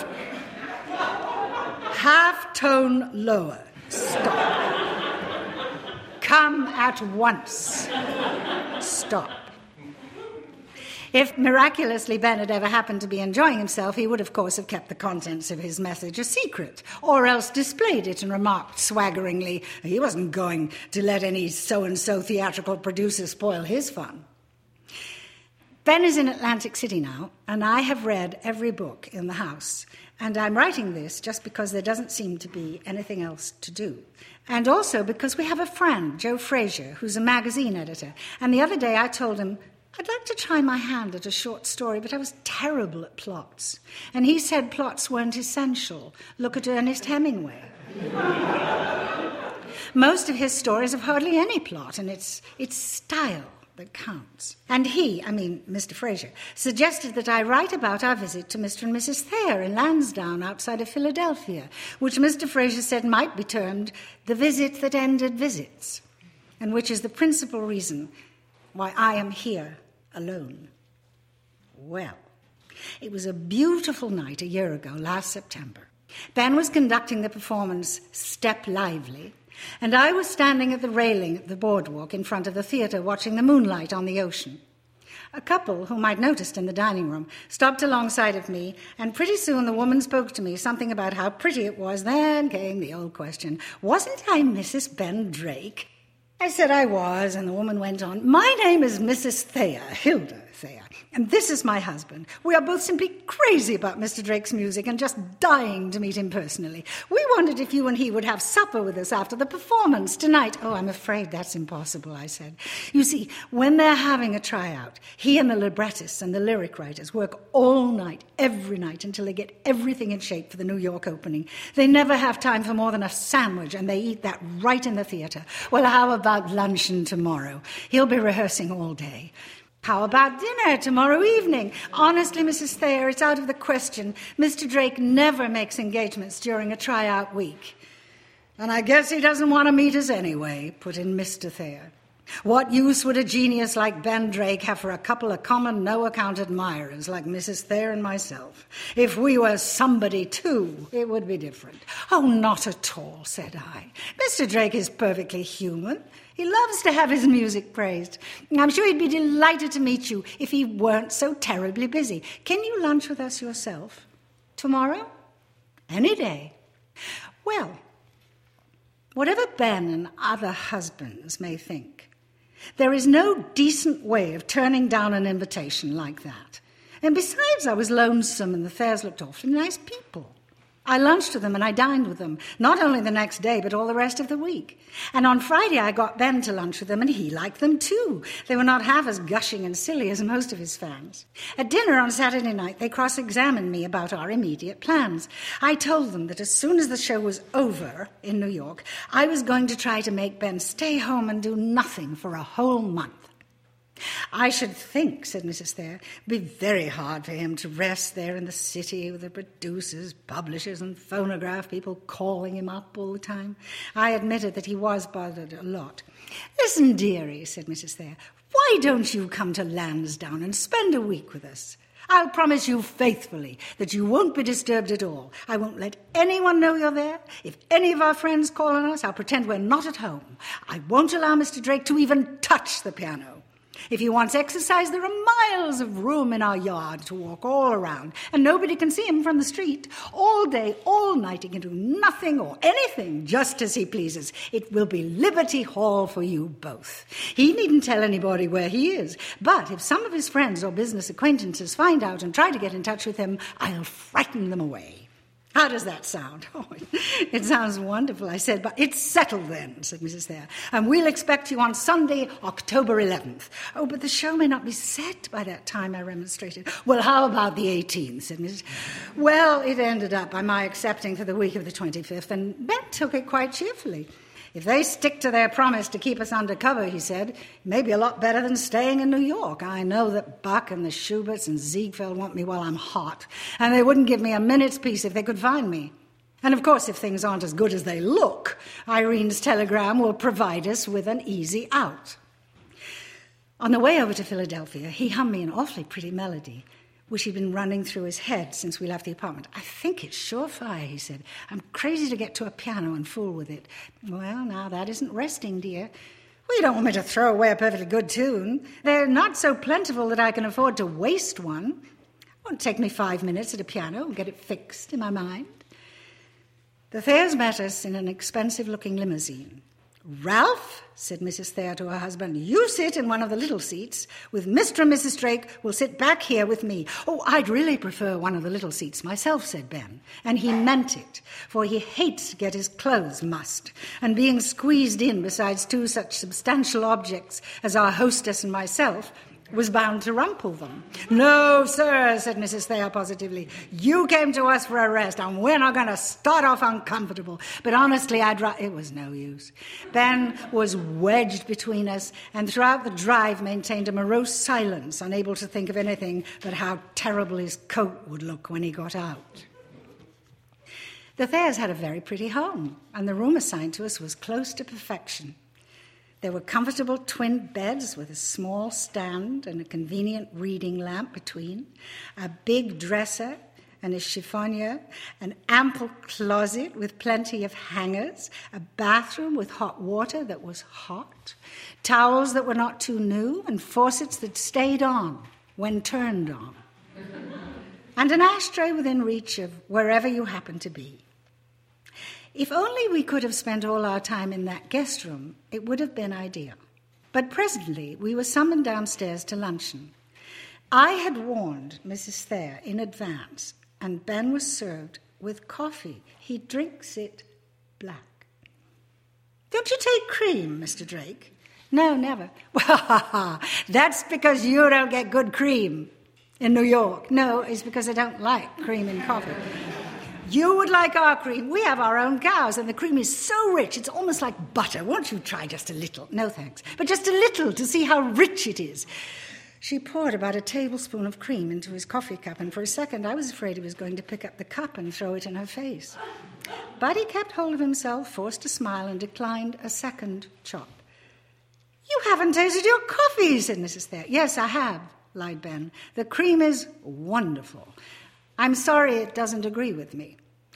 half tone lower. Stop. Come at once. Stop. If miraculously Ben had ever happened to be enjoying himself, he would, of course, have kept the contents of his message a secret, or else displayed it and remarked swaggeringly he wasn't going to let any so-and-so theatrical producer spoil his fun. Ben is in Atlantic City now, and I have read every book in the house, and I'm writing this just because there doesn't seem to be anything else to do. And also because we have a friend, Joe Frazier, who's a magazine editor, and the other day I told him I'd like to try my hand at a short story, but I was terrible at plots. And he said plots weren't essential. Look at Ernest Hemingway. Most of his stories have hardly any plot, and it's, it's style that counts. And he, I mean Mister Fraser, suggested that I write about our visit to Mister and Missus Thayer in Lansdowne outside of Philadelphia, which Mister Fraser said might be termed the visit that ended visits, and which is the principal reason why I am here alone. Well, it was a beautiful night a year ago, last September. Ben was conducting the performance Step Lively, and I was standing at the railing at the boardwalk in front of the theatre watching the moonlight on the ocean. A couple, whom I'd noticed in the dining room, stopped alongside of me, and pretty soon the woman spoke to me something about how pretty it was. Then came the old question, wasn't I Missus Ben Drake? I said I was, and the woman went on, my name is Missus Thayer, Hilda Thayer, and this is my husband. We are both simply crazy about Mister Drake's music and just dying to meet him personally. We wondered if you and he would have supper with us after the performance tonight. Oh, I'm afraid that's impossible, I said. You see, when they're having a tryout, he and the librettists and the lyric writers work all night, every night, until they get everything in shape for the New York opening. They never have time for more than a sandwich, and they eat that right in the theatre. Well, how about luncheon tomorrow? He'll be rehearsing all day. How about dinner tomorrow evening? Honestly, Missus Thayer, it's out of the question. Mister Drake never makes engagements during a tryout week. And I guess he doesn't want to meet us anyway, put in Mister Thayer. What use would a genius like Ben Drake have for a couple of common, no-account admirers like Missus Thayer and myself? If we were somebody, too, it would be different. Oh, not at all, said I. Mister Drake is perfectly human. He loves to have his music praised. I'm sure he'd be delighted to meet you if he weren't so terribly busy. Can you lunch with us yourself? Tomorrow? Any day. Well, whatever Ben and other husbands may think, there is no decent way of turning down an invitation like that. And besides, I was lonesome and the Thayers looked awfully nice people. I lunched with them and I dined with them, not only the next day, but all the rest of the week. And on Friday, I got Ben to lunch with them, and he liked them too. They were not half as gushing and silly as most of his fans. At dinner on Saturday night, they cross-examined me about our immediate plans. I told them that as soon as the show was over in New York, I was going to try to make Ben stay home and do nothing for a whole month. I should think, said Missus Thayer, it would be very hard for him to rest there in the city with the producers, publishers, and phonograph people calling him up all the time. I admitted that he was bothered a lot. Listen, dearie, said Missus Thayer, why don't you come to Lansdowne and spend a week with us? I'll promise you faithfully that you won't be disturbed at all. I won't let anyone know you're there. If any of our friends call on us, I'll pretend we're not at home. I won't allow Mister Drake to even touch the piano. If he wants exercise, there are miles of room in our yard to walk all around, and nobody can see him from the street. All day, all night, he can do nothing or anything just as he pleases. It will be Liberty Hall for you both. He needn't tell anybody where he is, but if some of his friends or business acquaintances find out and try to get in touch with him, I'll frighten them away. How does that sound? Oh, it sounds wonderful, I said, but it's settled then, said Missus Thayer, and we'll expect you on Sunday, October eleventh. Oh, but the show may not be set by that time, I remonstrated. Well, how about the eighteenth, said Missus Well, it ended up by my accepting for the week of the twenty-fifth, and Ben took it quite cheerfully. If they stick to their promise to keep us undercover, he said, it may be a lot better than staying in New York. I know that Buck and the Schuberts and Ziegfeld want me while I'm hot, and they wouldn't give me a minute's peace if they could find me. And of course, if things aren't as good as they look, Irene's telegram will provide us with an easy out. On the way over to Philadelphia, he hummed me an awfully pretty melody, which he'd been running through his head since we left the apartment. I think it's surefire, he said. I'm crazy to get to a piano and fool with it. Well, now, that isn't resting, dear. Well, you don't want me to throw away a perfectly good tune. They're not so plentiful that I can afford to waste one. It won't take me five minutes at a piano and get it fixed in my mind. The Thayers met us in an expensive-looking limousine. Ralph, said Missus Thayer to her husband, you sit in one of the little seats with Mister and Missus Drake will sit back here with me. Oh, I'd really prefer one of the little seats myself, said Ben. And he meant it, for he hates to get his clothes mussed, and being squeezed in besides two such substantial objects as our hostess and myself was bound to rumple them. No, sir, said Missus Thayer positively. You came to us for a rest, and we're not going to start off uncomfortable. But honestly, I'd ra- it was no use. Ben was wedged between us, and throughout the drive maintained a morose silence, unable to think of anything but how terrible his coat would look when he got out. The Thayers had a very pretty home, and the room assigned to us was close to perfection. There were comfortable twin beds with a small stand and a convenient reading lamp between, a big dresser and a chiffonier, an ample closet with plenty of hangers, a bathroom with hot water that was hot, towels that were not too new, and faucets that stayed on when turned on, and an ashtray within reach of wherever you happened to be. If only we could have spent all our time in that guest room, it would have been ideal. But presently, we were summoned downstairs to luncheon. I had warned Missus Thayer in advance, and Ben was served with coffee. He drinks it black. Don't you take cream, Mister Drake? No, never. Well, that's because you don't get good cream in New York. No, it's because I don't like cream in coffee. You would like our cream. We have our own cows, and the cream is so rich, it's almost like butter. Won't you try just a little? No, thanks. But just a little to see how rich it is. She poured about a tablespoon of cream into his coffee cup, and for a second I was afraid he was going to pick up the cup and throw it in her face. But he kept hold of himself, forced a smile, and declined a second chop. You haven't tasted your coffee, said Missus Thayer. Yes, I have, lied Ben. The cream is wonderful. I'm sorry it doesn't agree with me.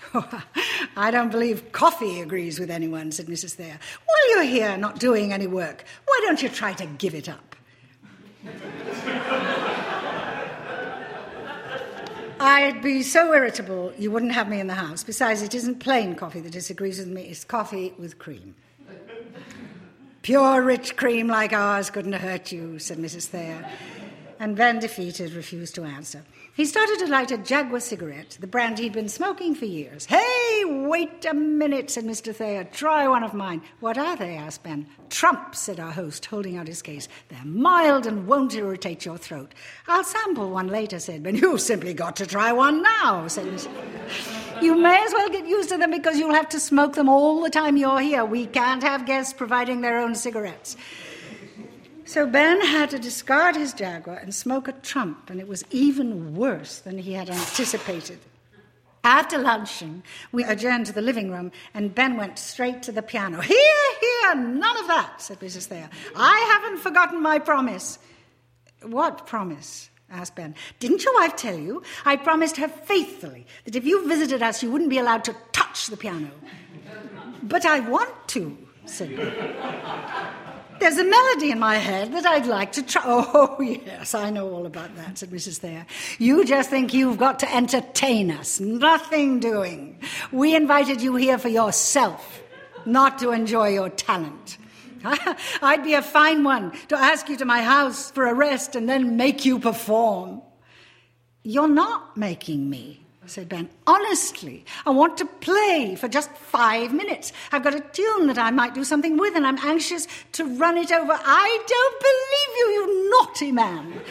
I don't believe coffee agrees with anyone, said Missus Thayer. While you're here not doing any work, why don't you try to give it up? I'd be so irritable you wouldn't have me in the house. Besides, it isn't plain coffee that disagrees with me. It's coffee with cream. Pure, rich cream like ours couldn't hurt you, said Missus Thayer. And Ben, defeated, refused to answer. He started to light a Jaguar cigarette, the brand he'd been smoking for years. Hey, wait a minute, said Mister Thayer. Try one of mine. What are they? Asked Ben. Trump, said our host, holding out his case. They're mild and won't irritate your throat. I'll sample one later, said Ben. You've simply got to try one now, said Mister Thayer. You may as well get used to them because you'll have to smoke them all the time you're here. We can't have guests providing their own cigarettes. So Ben had to discard his Jaguar and smoke a Trump, and it was even worse than he had anticipated. After luncheon, we adjourned to the living room, and Ben went straight to the piano. Here, here, none of that, said Missus Thayer. I haven't forgotten my promise. What promise? Asked Ben. Didn't your wife tell you? I promised her faithfully that if you visited us, you wouldn't be allowed to touch the piano. But I want to, said Ben. There's a melody in my head that I'd like to try. Oh, yes, I know all about that, said Missus Thayer. You just think you've got to entertain us. Nothing doing. We invited you here for yourself, not to enjoy your talent. I'd be a fine one to ask you to my house for a rest and then make you perform. You're not making me, said Ben. Honestly, I want to play for just five minutes. I've got a tune that I might do something with, and I'm anxious to run it over. I don't believe you, you naughty man,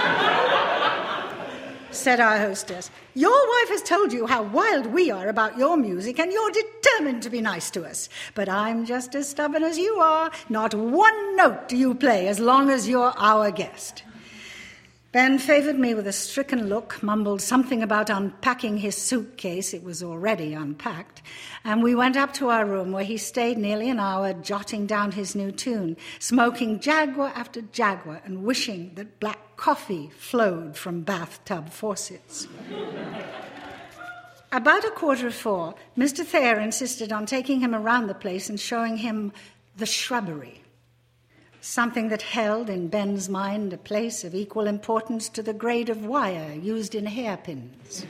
said our hostess. Your wife has told you how wild we are about your music, and you're determined to be nice to us. But I'm just as stubborn as you are. Not one note do you play as long as you're our guest. Ben favoured me with a stricken look, mumbled something about unpacking his suitcase. It was already unpacked. And we went up to our room, where he stayed nearly an hour jotting down his new tune, smoking Jaguar after Jaguar and wishing that black coffee flowed from bathtub faucets. About a quarter of four, Mister Thayer insisted on taking him around the place and showing him the shrubbery. Something that held in Ben's mind a place of equal importance to the grade of wire used in hairpins.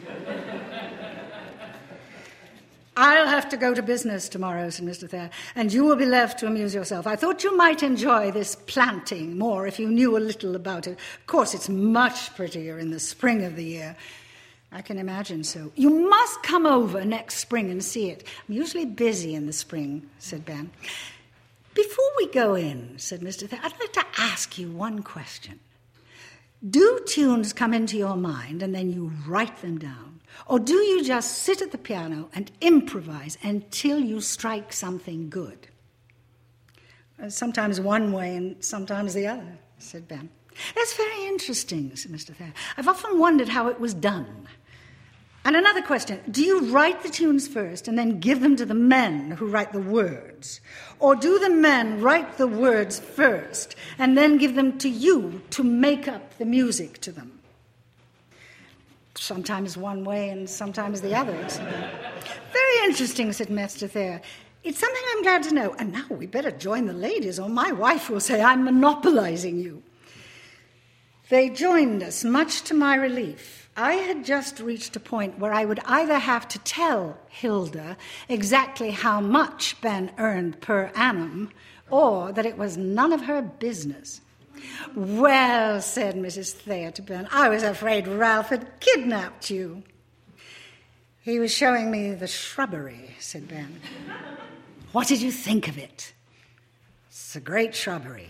I'll have to go to business tomorrow, said Mister Thayer, and you will be left to amuse yourself. I thought you might enjoy this planting more if you knew a little about it. Of course, it's much prettier in the spring of the year. I can imagine so. You must come over next spring and see it. I'm usually busy in the spring, said Ben. Before we go in, said Mister Thayer, I'd like to ask you one question. Do tunes come into your mind and then you write them down? Or do you just sit at the piano and improvise until you strike something good? Sometimes one way and sometimes the other, said Ben. That's very interesting, said Mister Thayer. I've often wondered how it was done. And another question, do you write the tunes first and then give them to the men who write the words? Or do the men write the words first and then give them to you to make up the music to them? Sometimes one way and sometimes the other. Very interesting, said Mister Thayer. It's something I'm glad to know. And now we better join the ladies or my wife will say I'm monopolizing you. They joined us, much to my relief. I had just reached a point where I would either have to tell Hilda exactly how much Ben earned per annum, or that it was none of her business. Well, said Missus Thayer to Ben, I was afraid Ralph had kidnapped you. He was showing me the shrubbery, said Ben. What did you think of it? It's a great shrubbery,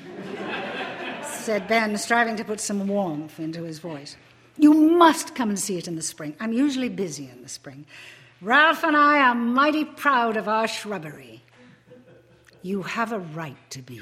said Ben, striving to put some warmth into his voice. You must come and see it in the spring. I'm usually busy in the spring. Ralph and I are mighty proud of our shrubbery. You have a right to be.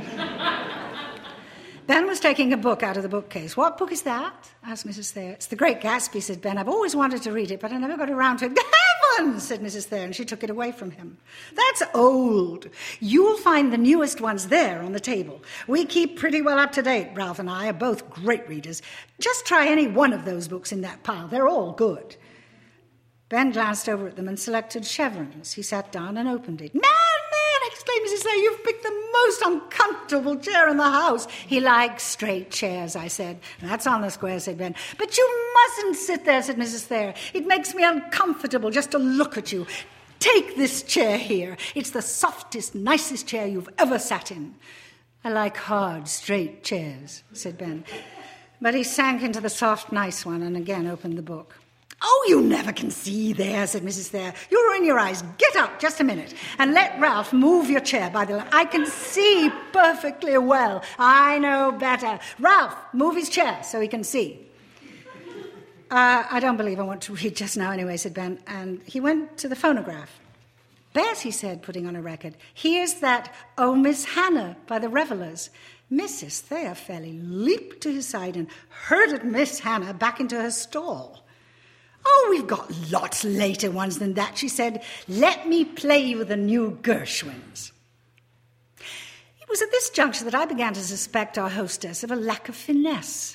Ben was taking a book out of the bookcase. What book is that? Asked Missus Thayer. It's The Great Gatsby, said Ben. I've always wanted to read it, but I never got around to it. Heavens, said Missus Thayer, and she took it away from him. That's old. You'll find the newest ones there on the table. We keep pretty well up to date. Ralph and I are both great readers. Just try any one of those books in that pile. They're all good. Ben glanced over at them and selected Chevrons. He sat down and opened it. Man, man, exclaimed Missus Thayer, you've picked the most uncomfortable chair in the house. He likes straight chairs, I said. That's on the square, said Ben. But you mustn't sit there, said Missus Thayer. It makes me uncomfortable just to look at you. Take this chair here. It's the softest, nicest chair you've ever sat in. I like hard, straight chairs, said Ben. But he sank into the soft, nice one and again opened the book. Oh, you never can see there, said Missus Thayer. You'll ruin your eyes. Get up just a minute and let Ralph move your chair by the lamp. I can see perfectly well. I know better. Ralph, move his chair so he can see. Uh, I don't believe I want to read just now anyway, said Ben, and he went to the phonograph. Bet, he said, putting on a record, here's that Oh, Miss Hannah by the Revellers. Missus Thayer fairly leaped to his side and herded Miss Hannah back into her stall. Oh, we've got lots later ones than that, she said. Let me play you the new Gershwins. It was at this juncture that I began to suspect our hostess of a lack of finesse.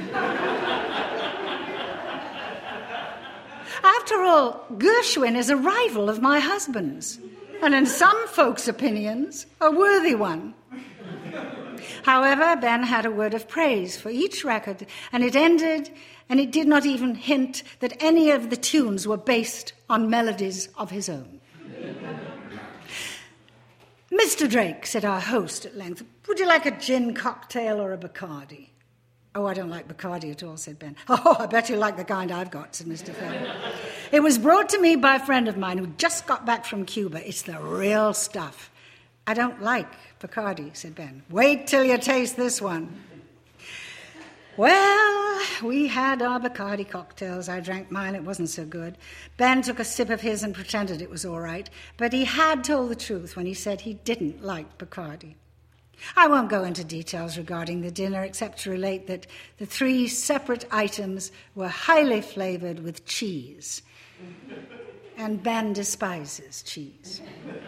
After all, Gershwin is a rival of my husband's, and in some folks' opinions, a worthy one. However, Ben had a word of praise for each record, and it ended, and it did not even hint that any of the tunes were based on melodies of his own. Mister Drake, said our host at length, would you like a gin cocktail or a Bacardi? Oh, I don't like Bacardi at all, said Ben. Oh, I bet you like the kind I've got, said Mister Thayer. It was brought to me by a friend of mine who just got back from Cuba. It's the real stuff. I don't like Bacardi, said Ben. Wait till you taste this one. Well, we had our Bacardi cocktails. I drank mine. It wasn't so good. Ben took a sip of his and pretended it was all right, but he had told the truth when he said he didn't like Bacardi. I won't go into details regarding the dinner, except to relate that the three separate items were highly flavored with cheese. And Ben despises cheese.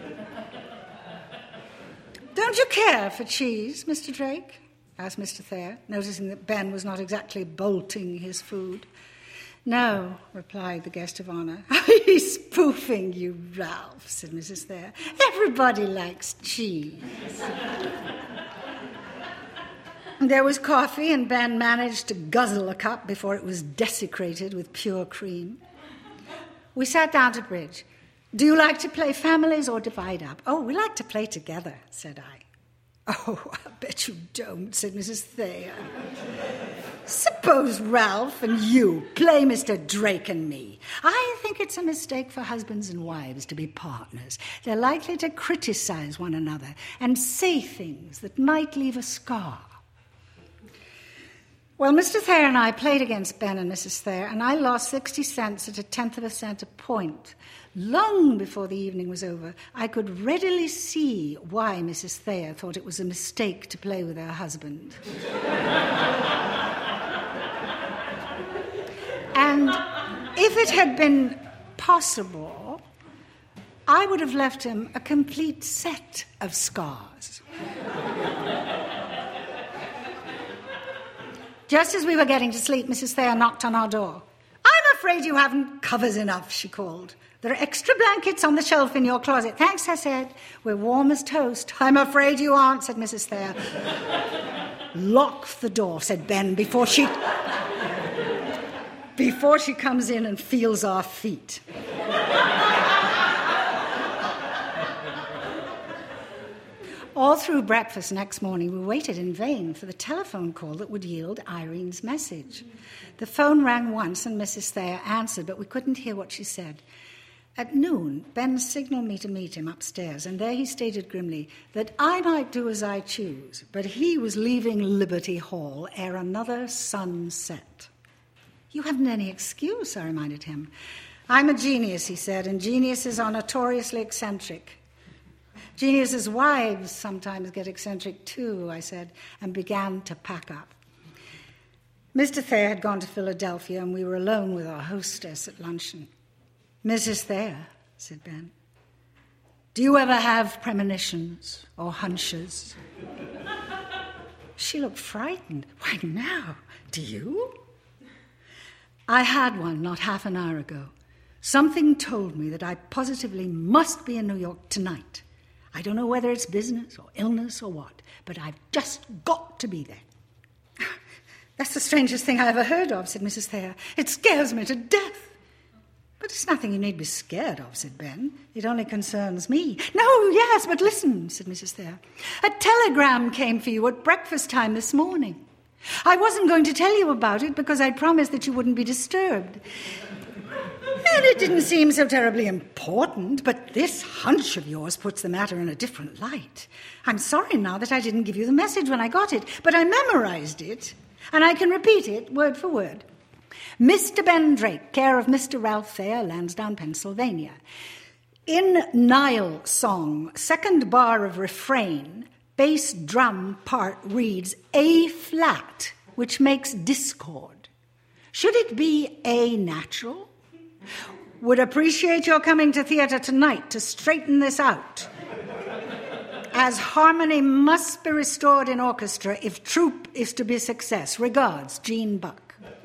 Don't you care for cheese, Mister Drake? Asked Mister Thayer, noticing that Ben was not exactly bolting his food. No, replied the guest of honour. He's spoofing you, Ralph, said Missus Thayer. Everybody likes cheese. There was coffee, and Ben managed to guzzle a cup before it was desecrated with pure cream. We sat down to bridge. Do you like to play families or divide up? Oh, we like to play together, said I. Oh, I bet you don't, said Missus Thayer. Suppose Ralph and you play Mister Drake and me. I think it's a mistake for husbands and wives to be partners. They're likely to criticize one another and say things that might leave a scar. Well, Mister Thayer and I played against Ben and Missus Thayer, and I lost sixty cents at a tenth of a cent a point. Long before the evening was over, I could readily see why Missus Thayer thought it was a mistake to play with her husband. And if it had been possible, I would have left him a complete set of scars. Just as we were getting to sleep, Missus Thayer knocked on our door. I'm afraid you haven't covers enough, she called. There are extra blankets on the shelf in your closet. Thanks, I said. We're warm as toast. I'm afraid you aren't, said Missus Thayer. Lock the door, said Ben, before she... before she comes in and feels our feet. All through breakfast next morning, we waited in vain for the telephone call that would yield Irene's message. The phone rang once and Missus Thayer answered, but we couldn't hear what she said. At noon, Ben signalled me to meet him upstairs, and there he stated grimly that I might do as I choose, but he was leaving Liberty Hall ere another sun set. You haven't any excuse, I reminded him. I'm a genius, he said, and geniuses are notoriously eccentric. Geniuses' wives sometimes get eccentric too, I said, and began to pack up. Mister Thayer had gone to Philadelphia, and we were alone with our hostess at luncheon. Missus Thayer, said Ben, do you ever have premonitions or hunches? She looked frightened. Why, no. Do you? I had one not half an hour ago. Something told me that I positively must be in New York tonight. I don't know whether it's business or illness or what, but I've just got to be there. That's the strangest thing I ever heard of, said Missus Thayer. It scares me to death. But it's nothing you need be scared of, said Ben. It only concerns me. No, yes, but listen, said Missus Thayer. A telegram came for you at breakfast time this morning. I wasn't going to tell you about it because I'd promised that you wouldn't be disturbed. And it didn't seem so terribly important, but this hunch of yours puts the matter in a different light. I'm sorry now that I didn't give you the message when I got it, but I memorized it, and I can repeat it word for word. Mister Ben Drake, care of Mister Ralph Thayer, Lansdowne, Pennsylvania. In Nile song, second bar of refrain, bass drum part reads A flat, which makes discord. Should it be A natural? Would appreciate your coming to theatre tonight to straighten this out, as harmony must be restored in orchestra if troupe is to be a success. Regards, Jean Buck.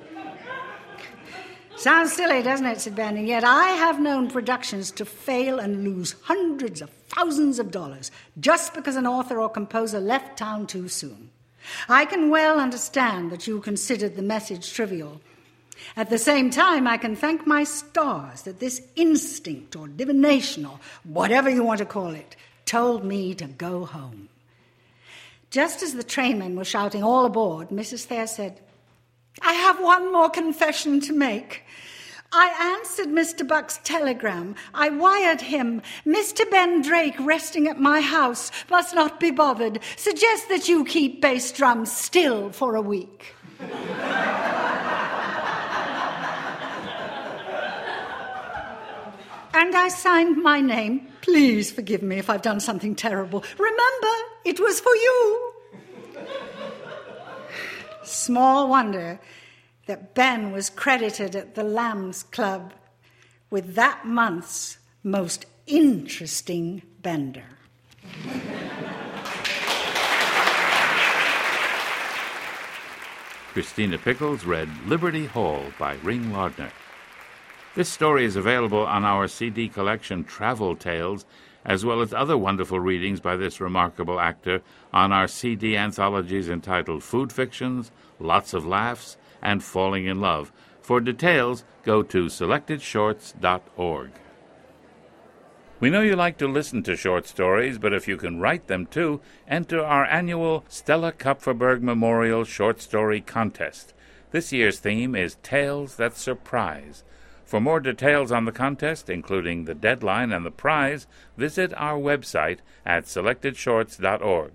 Sounds silly, doesn't it, said Ben, and yet I have known productions to fail and lose hundreds of thousands of dollars just because an author or composer left town too soon. I can well understand that you considered the message trivial. At the same time, I can thank my stars that this instinct or divination or whatever you want to call it told me to go home. Just as the trainmen were shouting all aboard, Missus Thayer said, I have one more confession to make. I answered Mister Buck's telegram. I wired him, Mister Ben Drake resting at my house, must not be bothered. Suggest that you keep bass drums still for a week. And I signed my name. Please forgive me if I've done something terrible. Remember, it was for you. Small wonder that Ben was credited at the Lambs Club with that month's most interesting bender. Christina Pickles read Liberty Hall by Ring Lardner. This story is available on our C D collection Travel Tales, as well as other wonderful readings by this remarkable actor on our C D anthologies entitled Food Fictions, Lots of Laughs, and Falling in Love. For details, go to selected shorts dot org. We know you like to listen to short stories, but if you can write them too, enter our annual Stella Kupferberg Memorial Short Story Contest. This year's theme is Tales That Surprise. For more details on the contest, including the deadline and the prize, visit our website at selected shorts dot org.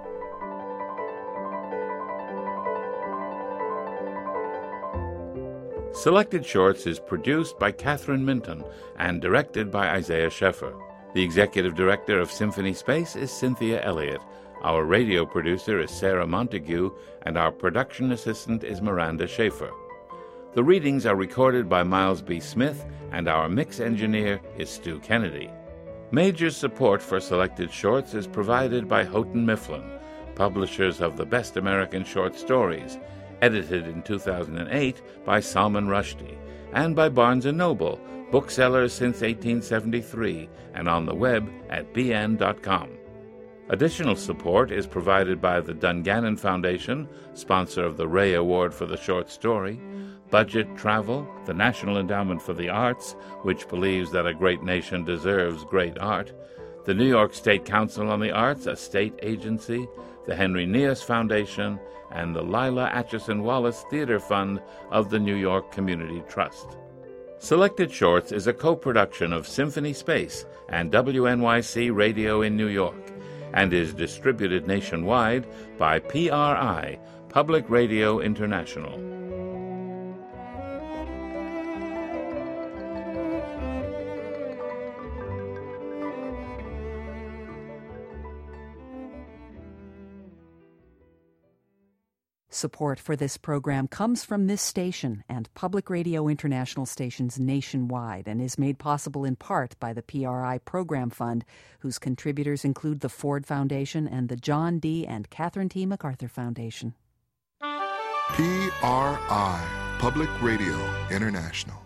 Selected Shorts is produced by Catherine Minton and directed by Isaiah Sheffer. The executive director of Symphony Space is Cynthia Elliott. Our radio producer is Sarah Montague, and our production assistant is Miranda Schaefer. The readings are recorded by Miles B. Smith, and our mix engineer is Stu Kennedy. Major support for Selected Shorts is provided by Houghton Mifflin, publishers of the Best American Short Stories, edited in two thousand eight by Salman Rushdie, and by Barnes and Noble, booksellers since eighteen seventy-three, and on the web at b n dot com. Additional support is provided by the Dungannon Foundation, sponsor of the Ray Award for the Short Story, Budget Travel, the National Endowment for the Arts, which believes that a great nation deserves great art, the New York State Council on the Arts, a state agency, the Henry Neas Foundation, and the Lila Atchison Wallace Theater Fund of the New York Community Trust. Selected Shorts is a co-production of Symphony Space and W N Y C Radio in New York, and is distributed nationwide by P R I, Public Radio International. Support for this program comes from this station and Public Radio International stations nationwide, and is made possible in part by the P R I Program Fund, whose contributors include the Ford Foundation and the John D. and Catherine T. MacArthur Foundation. P R I, Public Radio International.